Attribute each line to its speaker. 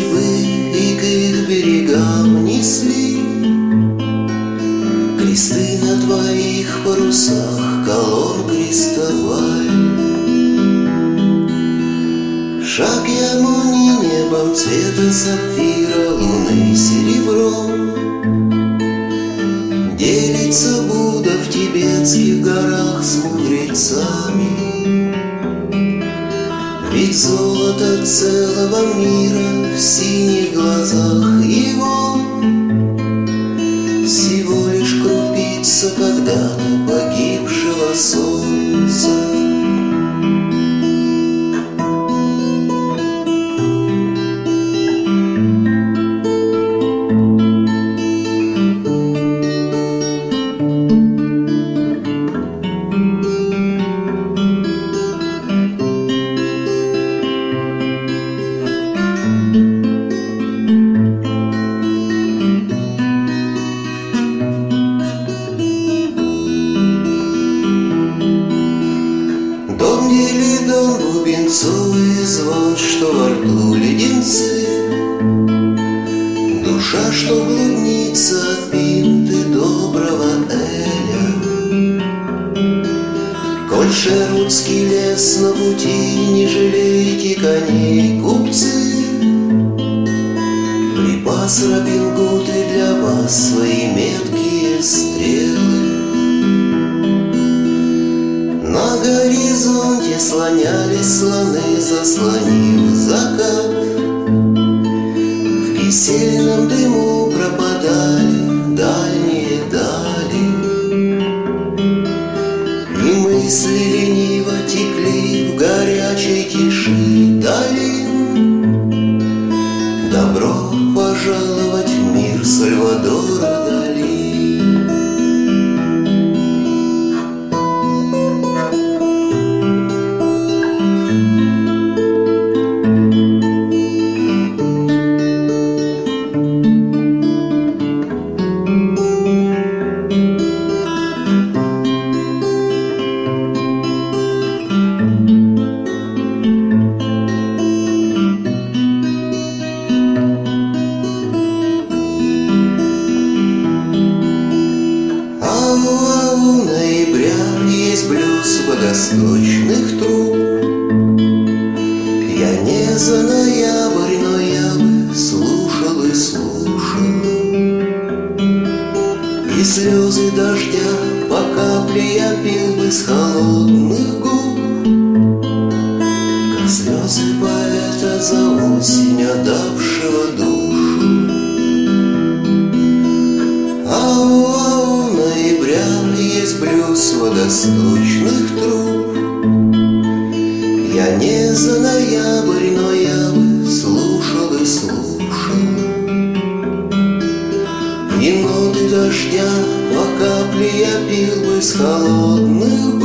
Speaker 1: судьбы и к их берегам несли кресты на твоих парусах колонн крестовали. Шаг ярмонии небом цвета сапфира, луны серебром. Делится Будда в тибетских горах с мудрецами. Ведь золото целого мира в синих глазах его всего лишь крупица когда-то погибшего солнца. Или дом бубенцовый звон, что во рту леденцы, душа, что блудница от пинты доброго эля. Коль шервудский лес на пути, не жалейте коней, купцы. Припас Робин Гуд и для вас свои меткие стрелы. На горизонте слонялись слоны, заслонив закат. В кисельном дыму пропадали дальние дали. И мысли лениво текли в горячей тиши долин. Добро пожаловать в мир Сальвадора Дали. У ноября есть блюз водосточных труб. Я не за ноябрь, но я бы слушал и слушал. И слезы дождя по капле я пил бы с холодных губ, как слезы поэта за осень, отдавшего душу. У ноября есть блюз водосточных труб. Я не за ноябрь, но я бы слушал и слушал. И ноты дождя по капле я пил бы с холодных